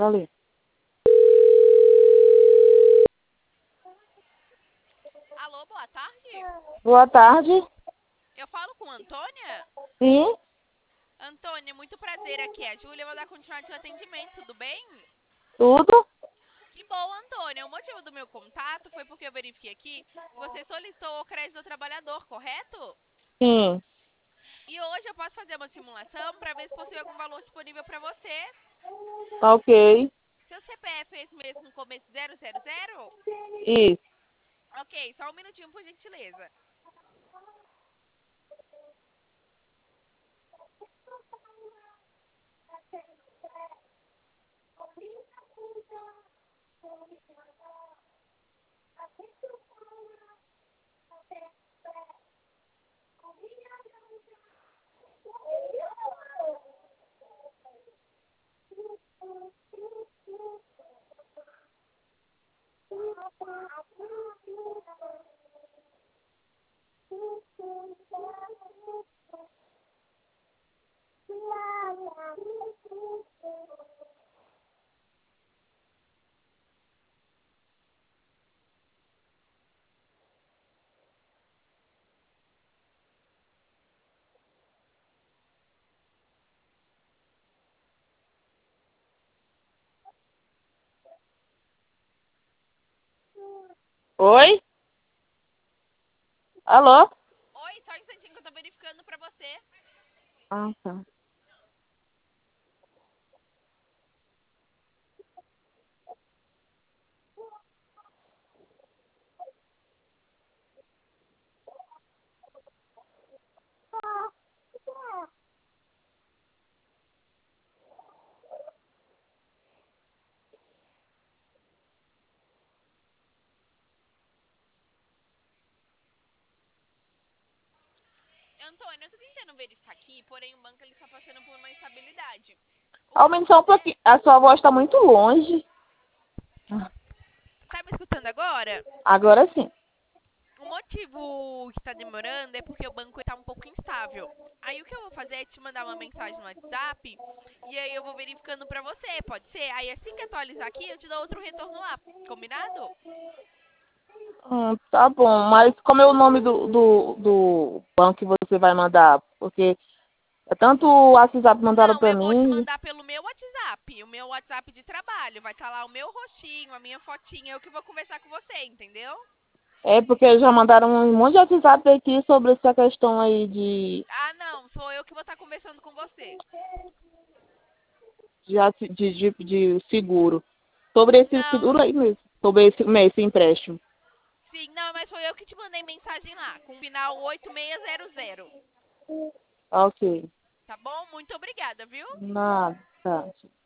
Valeu. Alô, boa tarde. Boa tarde. Eu falo com a Antônia? Sim, Antônia, muito prazer, aqui é a Júlia, eu vou dar continuidade ao atendimento, tudo bem? tudo? Que bom, Antônia. O motivo do meu contato foi porque eu verifiquei aqui que você solicitou o crédito do trabalhador, correto? Sim. E hoje eu posso fazer uma simulação para ver se possui algum valor disponível para você. Tá ok. Seu CPF é esse mesmo com começo 000? Isso. Ok, só um minutinho, por gentileza. Oi? Alô? Oi, só um instantinho que eu tô verificando para você. Ah, tá. Antônio, eu tô tentando verificar aqui, porém o banco ele está passando por uma instabilidade. O que eu vou Aumente só um fazer? pouquinho. A sua voz está muito longe. Tá me escutando agora? Agora sim. O motivo que está demorando é porque o banco está um pouco instável. Aí o que eu vou fazer é te mandar uma mensagem no WhatsApp e aí eu vou verificando pra você, pode ser? Aí assim que atualizar aqui, eu te dou outro retorno lá, combinado? Tá bom. Mas como é o nome do banco que você vai mandar? Porque é tanto o WhatsApp mandaram Não, pra eu vou te mim. mandar pelo meu WhatsApp, o meu WhatsApp de trabalho. Vai estar lá o meu rostinho, a minha fotinha, eu que vou conversar com você, entendeu? É porque já mandaram um monte de WhatsApp aqui sobre essa questão aí Ah, não, sou eu que vou estar conversando com você. de seguro. Sobre esse Não, seguro aí mesmo. Sobre esse empréstimo. sim, não, mas foi eu que te mandei mensagem lá, com o final 8600. Ok. Tá bom? Muito obrigada, viu? Nada. Tá.